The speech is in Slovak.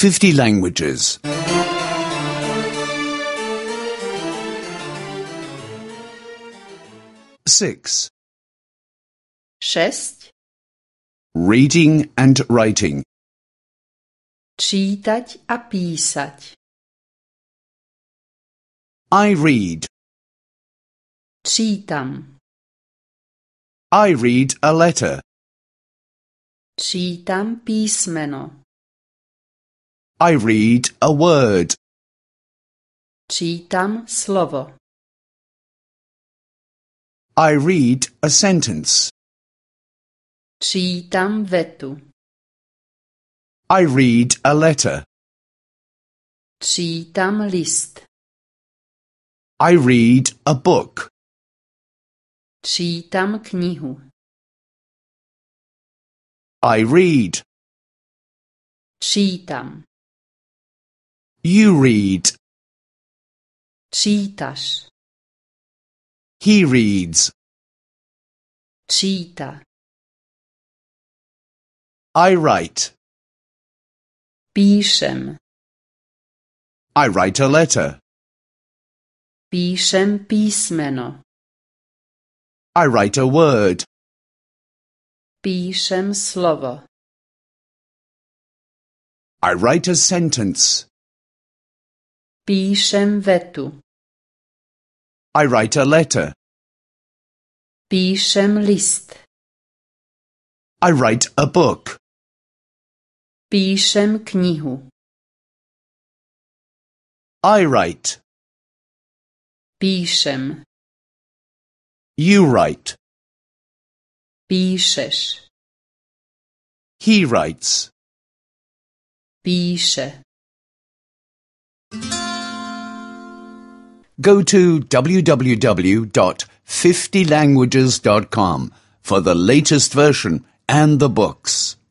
50 languages. 6. 6. Reading and writing. Čítať a písať. I read. Čítam. I read a letter. Čítam písmeno. I read a word. Čítam slovo. I read a sentence. Čítam vetu. I read a letter. Čítam list. I read a book. Čítam knihu. I read. Čítam. You read. Čítaš. He reads. Číta. I write. Píšem. I write a letter. Píšem písmeno. I write a word. Píšem slovo. I write a sentence. Píšem vetu. I write a letter. Píšem list. I write a book. Píšem knihu. I write. Píšem. You write. Píšeš. He writes. Píše. Go to www.50languages.com for the latest version and the books.